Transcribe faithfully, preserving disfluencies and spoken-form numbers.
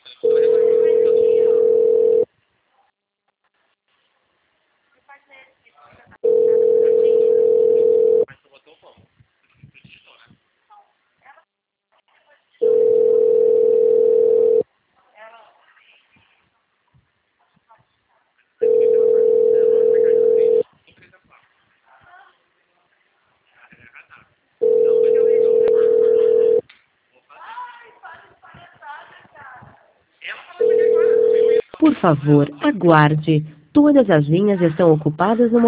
Por favor, aguarde. Todas as linhas estão ocupadas no